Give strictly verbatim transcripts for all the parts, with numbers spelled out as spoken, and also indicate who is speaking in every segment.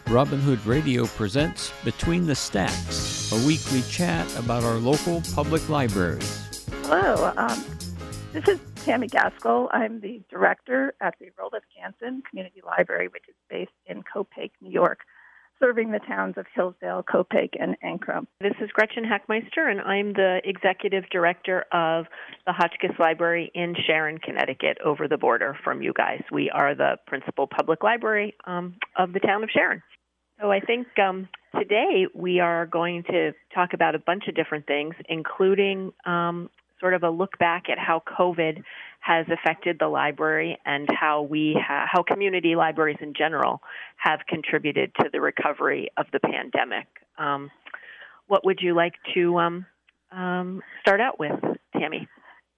Speaker 1: Robin Hood Radio presents Between the Stacks, a weekly chat about our local public libraries.
Speaker 2: Hello, um, this is Tammy Gaskell. I'm the director at the Roloff Jansen Community Library, which is based in Copiague, New York, serving the towns of Hillsdale, Copiague, and Ancrum.
Speaker 3: This is Gretchen Hackmeister, and I'm the executive director of the Hotchkiss Library in Sharon, Connecticut, over the border from you guys. We are the principal public library um, of the town of Sharon. So I think um, today we are going to talk about a bunch of different things, including um, sort of a look back at how COVID has affected the library and how we ha- how community libraries in general have contributed to the recovery of the pandemic. Um, what would you like to um, um, start out with, Tammy?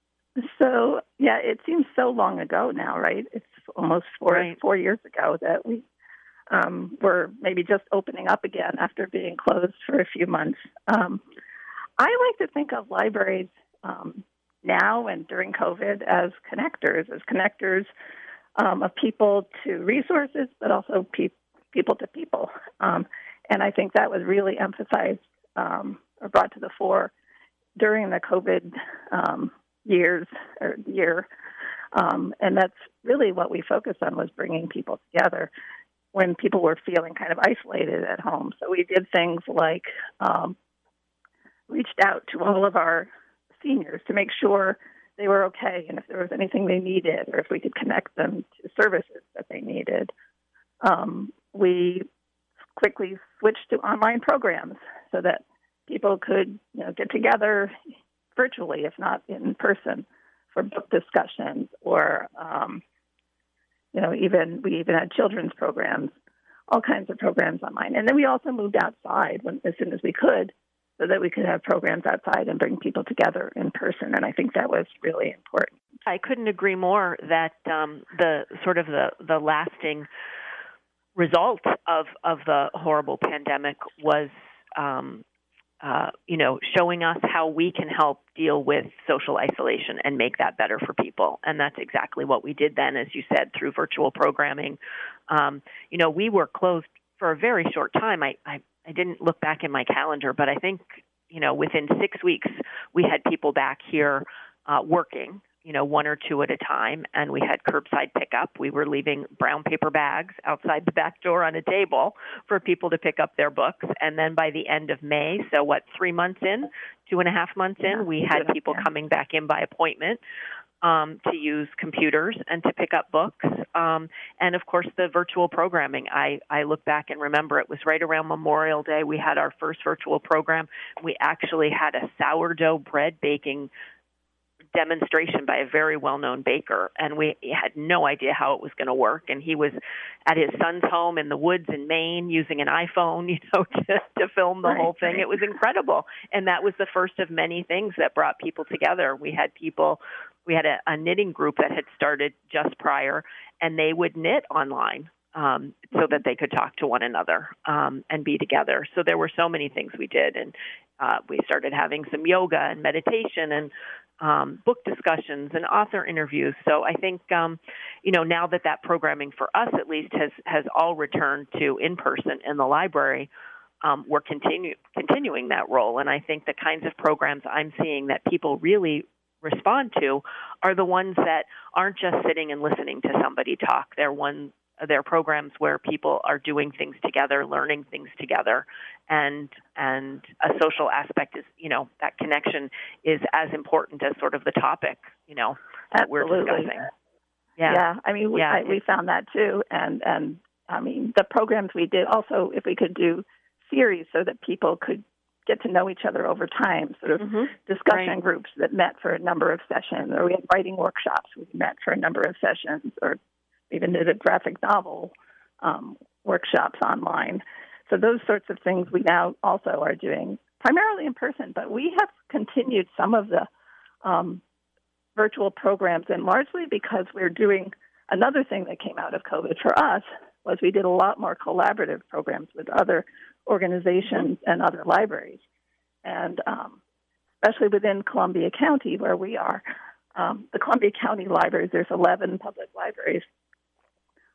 Speaker 2: So, yeah, it seems so long ago now, right? It's almost four,
Speaker 3: right.
Speaker 2: four years ago that we um, were maybe just opening up again after being closed for a few months. Um, I like to think of libraries um, now and during COVID as connectors, as connectors um, of people to resources, but also pe- people to people. Um, and I think that was really emphasized um, or brought to the fore during the COVID um, years or year. Um, and that's really what we focused on, was bringing people together when people were feeling kind of isolated at home. So we did things like um, reached out to all of our seniors to make sure they were okay, and if there was anything they needed, or if we could connect them to services that they needed. Um, we quickly switched to online programs so that people could, you know, get together virtually, if not in person, for book discussions, or um, you know, even we even had children's programs, all kinds of programs online. And then we also moved outside when, as soon as we could, so that we could have programs outside and bring people together in person. And I think that was really important.
Speaker 3: I couldn't agree more that um, the sort of the, the lasting result of, of the horrible pandemic was, um, uh, you know, showing us how we can help deal with social isolation and make that better for people. And that's exactly what we did then, as you said, through virtual programming. Um, you know, we were closed for a very short time. I, I I didn't look back in my calendar, but I think, you know, within six weeks, we had people back here uh, working, you know, one or two at a time, and we had curbside pickup. We were leaving brown paper bags outside the back door on a table for people to pick up their books. And then by the end of May, so what, three months in, two and a half months in, we had people coming back in by appointment. Um, to use computers and to pick up books. Um, and, of course, the virtual programming. I, I look back and remember it was right around Memorial Day. We had our first virtual program. We actually had a sourdough bread baking demonstration by a very well-known baker, and we had no idea how it was going to work. And he was at his son's home in the woods in Maine using an iPhone, you know, to, to film the
Speaker 2: right,
Speaker 3: whole thing.
Speaker 2: Right.
Speaker 3: It was incredible. And that was the first of many things that brought people together. We had people, we had a, a knitting group that had started just prior, and they would knit online um, so that they could talk to one another um, and be together. So there were so many things we did. And uh, we started having some yoga and meditation and Um, book discussions and author interviews. So I think, um, you know, now that that programming for us at least has, has all returned to in-person in the library, um, we're continue, continuing that role. And I think the kinds of programs I'm seeing that people really respond to are the ones that aren't just sitting and listening to somebody talk. They're one They're programs where people are doing things together, learning things together, and and a social aspect is, you know, that connection is as important as sort of the topic, you know, that
Speaker 2: Absolutely.
Speaker 3: we're discussing. Yeah,
Speaker 2: yeah. I mean, we,
Speaker 3: yeah.
Speaker 2: I, we found that too, and and I mean, the programs we did also, if we could do series so that people could get to know each other over time, sort of
Speaker 3: mm-hmm.
Speaker 2: discussion
Speaker 3: right.
Speaker 2: groups that met for a number of sessions, or we had writing workshops we met for a number of sessions, or even did a graphic novel um, workshops online. So those sorts of things we now also are doing primarily in person, but we have continued some of the um, virtual programs, and largely because we're doing another thing that came out of COVID for us was we did a lot more collaborative programs with other organizations mm-hmm. and other libraries. And um, especially within Columbia County, where we are, um, the Columbia County libraries, there's eleven public libraries.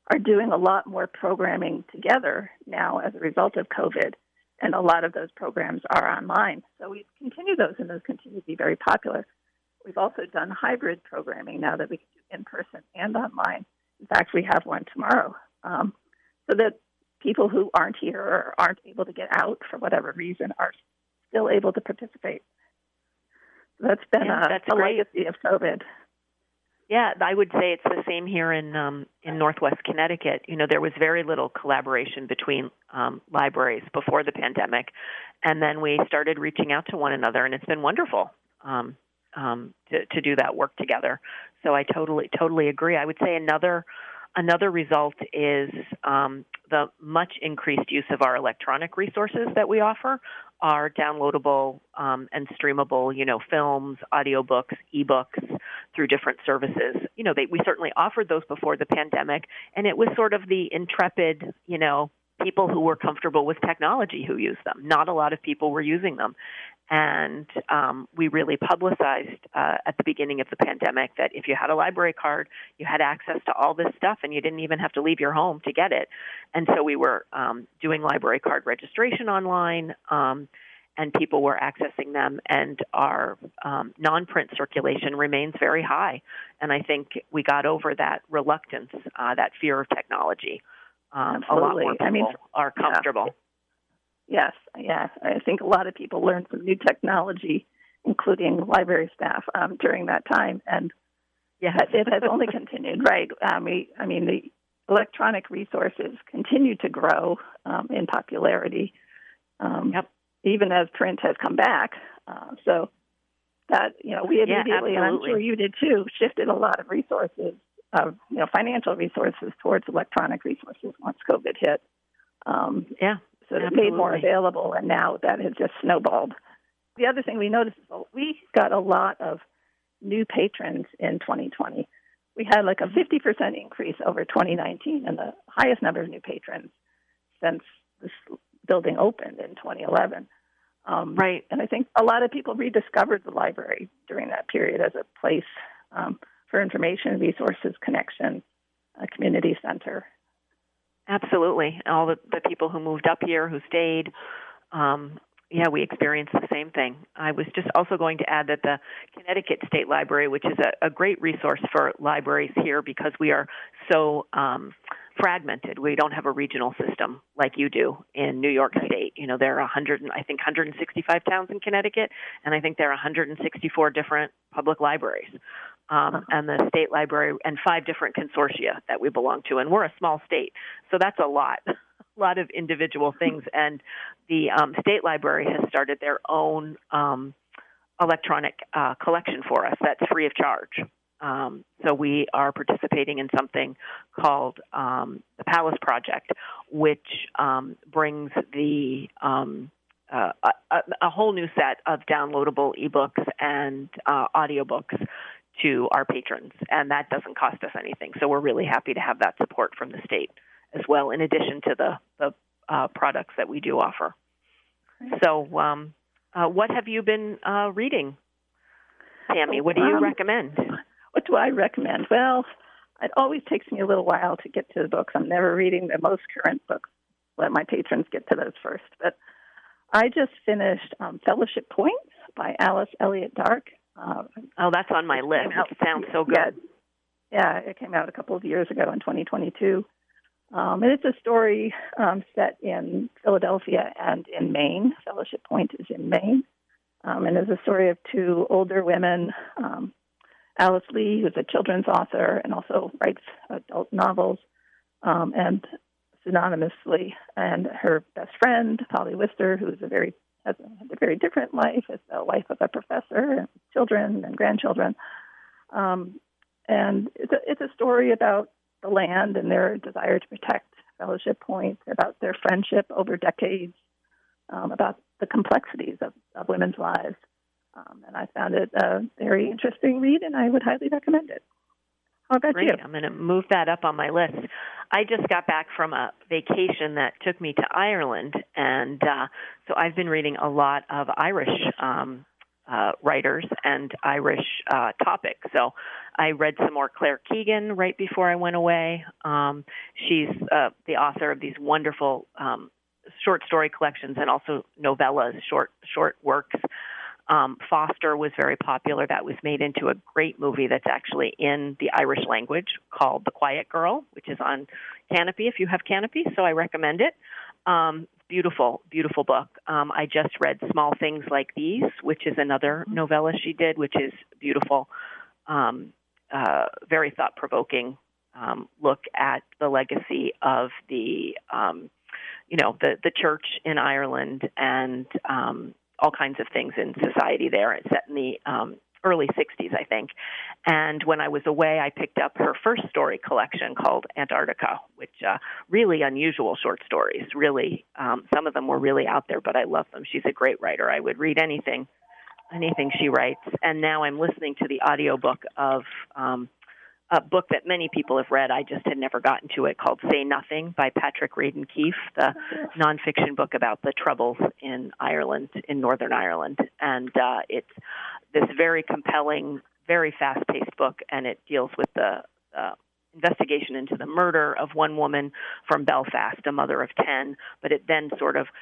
Speaker 2: are doing a lot more programming together now as a result of COVID, and a lot of those programs are online. So we continue those, and those continue to be very popular. We've also done hybrid programming now that we can do in person and online. In fact, we have one tomorrow, um, so that people who aren't here or aren't able to get out for whatever reason are still able to participate. So that's been
Speaker 3: yeah,
Speaker 2: a,
Speaker 3: that's
Speaker 2: a
Speaker 3: great.
Speaker 2: legacy of COVID.
Speaker 3: Yeah, I would say it's the same here in um, in Northwest Connecticut. You know, there was very little collaboration between um, libraries before the pandemic, and then we started reaching out to one another, and it's been wonderful um, um, to, to do that work together. So I totally totally agree. I would say another another result is um, the much increased use of our electronic resources that we offer. Are downloadable um, and streamable, you know, films, audiobooks, ebooks through different services. You know, they, we certainly offered those before the pandemic, and it was sort of the intrepid, you know, people who were comfortable with technology who used them. Not a lot of people were using them. And um, we really publicized uh, at the beginning of the pandemic that if you had a library card, you had access to all this stuff, and you didn't even have to leave your home to get it. And so we were um, doing library card registration online, um, and people were accessing them, and our um, non-print circulation remains very high. And I think we got over that reluctance, uh, that fear of technology. Um, a lot more people
Speaker 2: I mean,
Speaker 3: are comfortable.
Speaker 2: Yeah. Yes, yeah. I think a lot of people learned some new technology, including library staff, um, during that time, and
Speaker 3: yes.
Speaker 2: it has only continued. Right? Um, we, I mean, the electronic resources continue to grow um, in popularity, um,
Speaker 3: yep.
Speaker 2: even as print has come back. Uh, so that you know, we immediately,
Speaker 3: yeah,
Speaker 2: and I'm sure you did too, shifted a lot of resources, of you know, financial resources towards electronic resources once COVID hit. Um,
Speaker 3: yeah.
Speaker 2: So it
Speaker 3: Absolutely.
Speaker 2: made more available, and now that has just snowballed. The other thing we noticed is we got a lot of new patrons in twenty twenty. We had like a fifty percent increase over twenty nineteen, and the highest number of new patrons since this building opened in twenty eleven. Um,
Speaker 3: right.
Speaker 2: And I think a lot of people rediscovered the library during that period as a place um, for information, resources, connection, a community center.
Speaker 3: Absolutely. All the, the people who moved up here, who stayed, um, yeah, we experienced the same thing. I was just also going to add that the Connecticut State Library, which is a, a great resource for libraries here because we are so um, fragmented. We don't have a regional system like you do in New York State. You know, there are one hundred, I think, one hundred sixty-five towns in Connecticut, and I think there are one hundred sixty-four different public libraries. Um, and the state library, and five different consortia that we belong to, and we're a small state, so that's a lot, a lot of individual things. And the um, state library has started their own um, electronic uh, collection for us that's free of charge. Um, so we are participating in something called um, the Palace Project, which um, brings the um, uh, a, a whole new set of downloadable ebooks and uh, audiobooks to our patrons, and that doesn't cost us anything. So we're really happy to have that support from the state as well, in addition to the, the uh, products that we do offer. So um, uh, what have you been uh, reading, Tammy? What do you um, recommend?
Speaker 2: What do I recommend? Well, it always takes me a little while to get to the books. I'm never reading the most current books. Let my patrons get to those first. But I just finished um, Fellowship Point by Alice Elliott Dark. Uh,
Speaker 3: oh, that's on my list. It sounds so good.
Speaker 2: Yeah, yeah, it came out a couple of years ago in twenty twenty-two. Um, and it's a story um, set in Philadelphia and in Maine. Fellowship Point is in Maine. Um, and it's a story of two older women, um, Alice Lee, who's a children's author and also writes adult novels, um, and synonymously, and her best friend, Polly Wister, who's a very has a, a very different life as the wife of a professor and children and grandchildren. Um, and it's a, it's a story about the land and their desire to protect Fellowship Point, about their friendship over decades, um, about the complexities of, of women's lives. Um, and I found it a very interesting read, and I would highly recommend it. How about
Speaker 3: Great.
Speaker 2: you?
Speaker 3: I'm going to move that up on my list. I just got back from a vacation that took me to Ireland, and uh, so I've been reading a lot of Irish um, uh, writers and Irish uh, topics. So I read some more Claire Keegan right before I went away. Um, she's uh, the author of these wonderful um, short story collections and also novellas, short short works. Um, Foster was very popular. That was made into a great movie that's actually in the Irish language called The Quiet Girl, which is on Canopy if you have Canopy, so I recommend it. Um, beautiful, beautiful book. Um, I just read Small Things Like These, which is another novella she did, which is beautiful, um, uh, very thought-provoking um, look at the legacy of the, um, you know, the, the church in Ireland and um all kinds of things in society there. It's set in the um, early sixties, I think. And when I was away, I picked up her first story collection called Antarctica, which uh, really unusual short stories. Really, um, some of them were really out there, but I love them. She's a great writer. I would read anything, anything she writes. And now I'm listening to the audiobook of um, a book that many people have read. I just had never gotten to it, called Say Nothing by Patrick Radden Keefe, the nonfiction book about the troubles in Ireland, in Northern Ireland. And uh, it's this very compelling, very fast-paced book, and it deals with the uh, investigation into the murder of one woman from Belfast, a mother of ten. But it then sort of,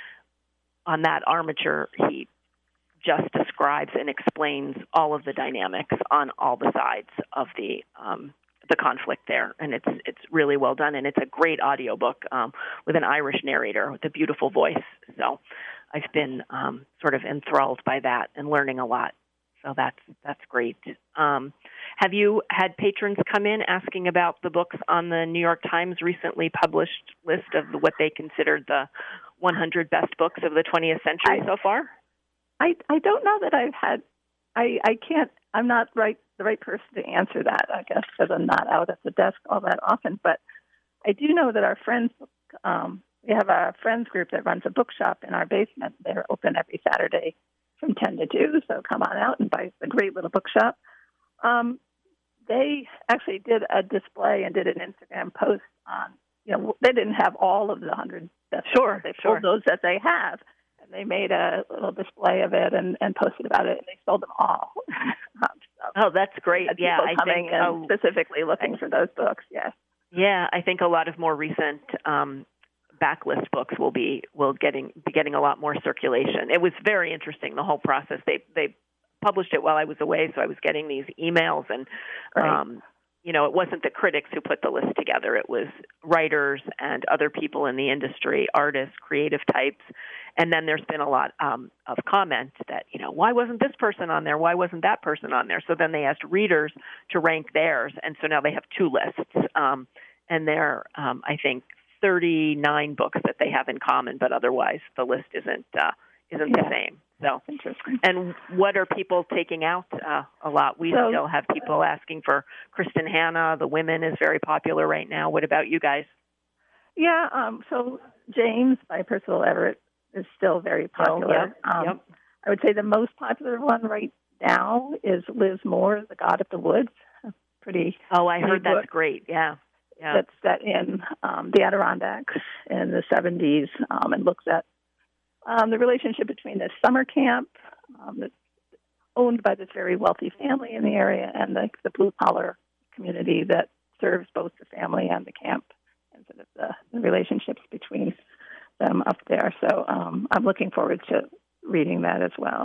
Speaker 3: on that armature, he just describes and explains all of the dynamics on all the sides of the um, the conflict there, and it's it's really well done, and it's a great audiobook um, with an Irish narrator with a beautiful voice. So I've been um, sort of enthralled by that and learning a lot. So that's that's great. Um, have you had patrons come in asking about the books on the New York Times recently published list of what they considered the one hundred best books of the twentieth century
Speaker 2: I,
Speaker 3: so far?
Speaker 2: I, I don't know that I've had, I, I can't, I'm not right the right person to answer that, I guess, because I'm not out at the desk all that often. But I do know that our friends, um, we have a friends group that runs a bookshop in our basement. They're open every Saturday from ten to two, so come on out and buy. It's a great little bookshop. Um, they actually did a display and did an Instagram post on, you know, they didn't have all of the one hundred best
Speaker 3: Sure,
Speaker 2: books. They
Speaker 3: sure.
Speaker 2: pulled those that they have. They made a little display of it and, and posted about it, and they sold them all. um, so
Speaker 3: oh, that's great. Yeah,
Speaker 2: I coming
Speaker 3: think
Speaker 2: and
Speaker 3: uh,
Speaker 2: specifically looking for those books. Yes.
Speaker 3: Yeah, I think a lot of more recent um, backlist books will be will getting be getting a lot more circulation. It was very interesting, the whole process. They they published it while I was away, so I was getting these emails and.
Speaker 2: Right.
Speaker 3: Um, You know, it wasn't the critics who put the list together. It was writers and other people in the industry, artists, creative types. And then there's been a lot um, of comment that, you know, why wasn't this person on there? Why wasn't that person on there? So then they asked readers to rank theirs. And so now they have two lists. Um, and they're, um, I think, thirty-nine books that they have in common, but otherwise the list isn't uh, isn't
Speaker 2: Yeah.
Speaker 3: the same. So
Speaker 2: Interesting.
Speaker 3: And what are people taking out uh, a lot? We
Speaker 2: So-
Speaker 3: still have people asking for Kristen Hanna. The Women is very popular right now. What about you guys?
Speaker 2: Yeah. Um, so James by Percival Everett is still very popular.
Speaker 3: yep,
Speaker 2: um,
Speaker 3: yep.
Speaker 2: I would say the most popular one right now is Liz Moore, The God of the Woods. A pretty
Speaker 3: Oh, I heard
Speaker 2: book.
Speaker 3: that's great. Yeah. Yeah.
Speaker 2: That's set in um, the Adirondacks in the seventies um, and looks at um, the relationship between this summer camp um, that's owned by this very wealthy family in the area and the, the blue-collar community that serves both the family and the camp, and sort of the, the relationships between them up there. So um, I'm looking forward to reading that as well.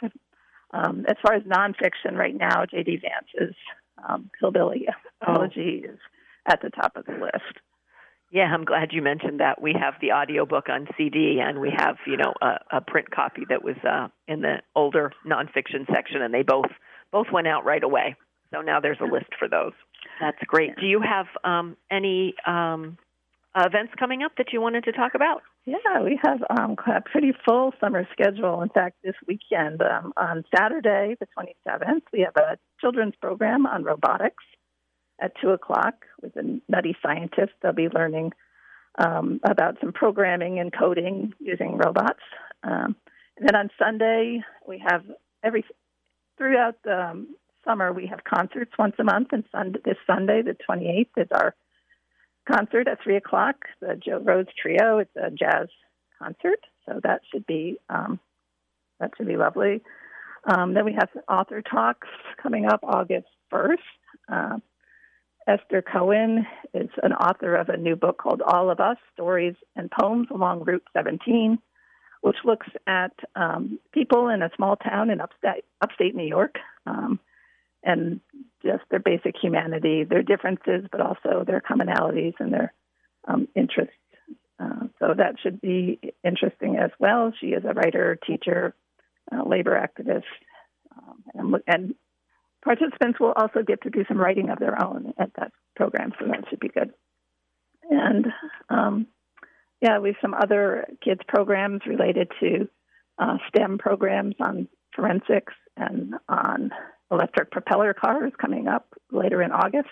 Speaker 2: Um, as far as nonfiction right now, J D Vance's um, Hillbilly Apology oh. is at the top of the list.
Speaker 3: Yeah, I'm glad you mentioned that. We have the audiobook on C D, and we have, you know, a, a print copy that was uh, in the older nonfiction section, and they both both went out right away. So now there's a list for those. That's great.
Speaker 2: Yeah.
Speaker 3: Do you have um, any um, events coming up that you wanted to talk about?
Speaker 2: Yeah, we have um, a pretty full summer schedule. In fact, this weekend, um, on Saturday, the twenty-seventh, we have a children's program on robotics at two o'clock with a nutty scientist. They'll be learning um, about some programming and coding using robots. Um, and then on Sunday, we have every throughout the um, summer, we have concerts once a month. And Sunday, this Sunday, the twenty-eighth, is our concert at three o'clock, the Joe Rhodes Trio. It's a jazz concert, so that should be um, that should be lovely. Um, then we have author talks coming up August first. Uh, Esther Cohen is an author of a new book called All of Us, Stories and Poems Along Route seventeen, which looks at um, people in a small town in upstate, upstate New York, um, and just their basic humanity, their differences, but also their commonalities and their um, interests. Uh, so that should be interesting as well. She is a writer, teacher, uh, labor activist, um, and, and participants will also get to do some writing of their own at that program, so that should be good. And um, yeah, we have some other kids programs related to uh, STEM programs on forensics and on electric propeller cars coming up later in August.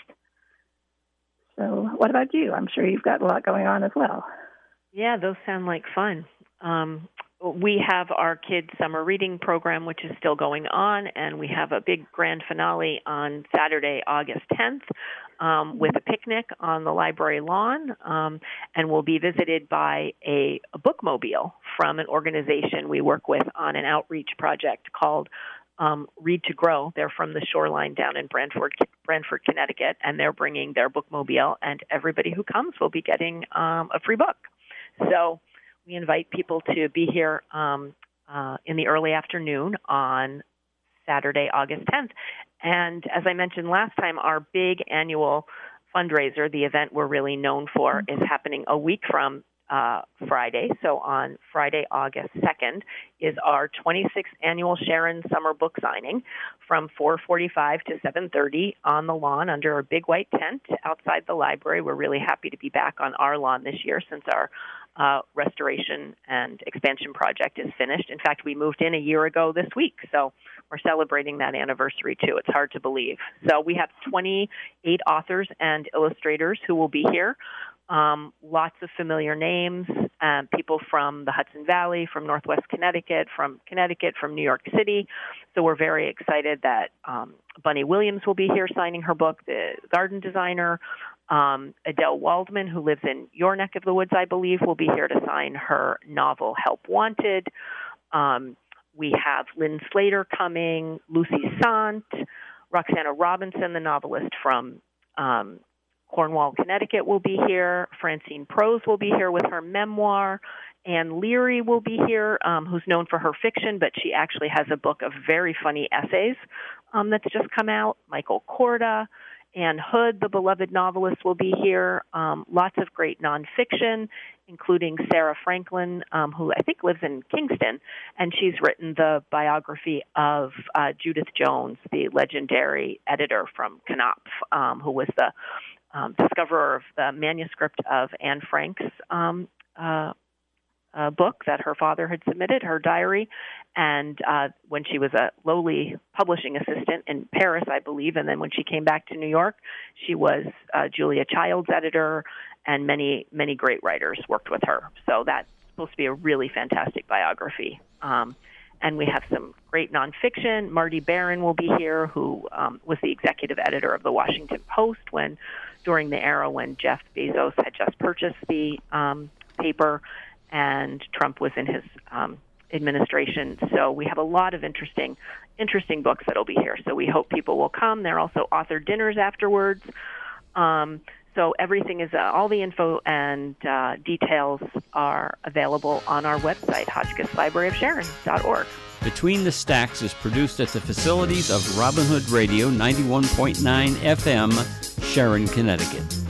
Speaker 2: So what about you? I'm sure you've got a lot going on as well.
Speaker 3: Yeah, those sound like fun. Um, we have our kids' summer reading program, which is still going on, and we have a big grand finale on Saturday, August tenth, um, with a picnic on the library lawn, um, and we'll be visited by a, a bookmobile from an organization we work with on an outreach project called um, Read to Grow. They're from the Shoreline down in Brantford, Brantford, Connecticut, and they're bringing their bookmobile, and everybody who comes will be getting um, a free book. So we invite people to be here um, uh, in the early afternoon on Saturday, August tenth. And as I mentioned last time, our big annual fundraiser, the event we're really known for, is happening a week from uh, Friday. So on Friday, August second, is our twenty-sixth annual Sharon Summer Book Signing from four forty-five to seven thirty on the lawn under a big white tent outside the library. We're really happy to be back on our lawn this year since our Uh, restoration and expansion project is finished. In fact, we moved in a year ago this week, so we're celebrating that anniversary too. It's hard to believe. So we have twenty-eight authors and illustrators who will be here. Um, lots of familiar names, um, people from the Hudson Valley, from Northwest Connecticut, from Connecticut, from New York City. So we're very excited that um, Bunny Williams will be here signing her book, the garden designer. Um, Adele Waldman, who lives in your neck of the woods, I believe, will be here to sign her novel, Help Wanted. Um, we have Lynn Slater coming, Lucy Sant, Roxana Robinson, the novelist from um, Cornwall, Connecticut, will be here. Francine Prose will be here with her memoir. Anne Leary will be here, um, who's known for her fiction, but she actually has a book of very funny essays um, that's just come out. Michael Korda. Anne Hood, the beloved novelist, will be here. Um, lots of great nonfiction, including Sarah Franklin, um, who I think lives in Kingston, and she's written the biography of uh, Judith Jones, the legendary editor from Knopf, um, who was the um, discoverer of the manuscript of Anne Frank's um, uh, uh, book that her father had submitted, her diary. And uh, when she was a lowly publishing assistant in Paris, I believe, and then when she came back to New York, she was uh, Julia Child's editor, and many, many great writers worked with her. So that's supposed to be a really fantastic biography. Um, and we have some great nonfiction. Marty Barron will be here, who um, was the executive editor of the Washington Post when, during the era when Jeff Bezos had just purchased the um, paper, and Trump was in his um, administration. So we have a lot of interesting, interesting books that'll be here. So we hope people will come. There are also author dinners afterwards. Um, so everything is, uh, all the info and uh, details are available on our website, Hotchkiss Library of Sharon dot org.
Speaker 1: Between the Stacks is produced at the facilities of Robin Hood Radio ninety-one point nine F M, Sharon, Connecticut.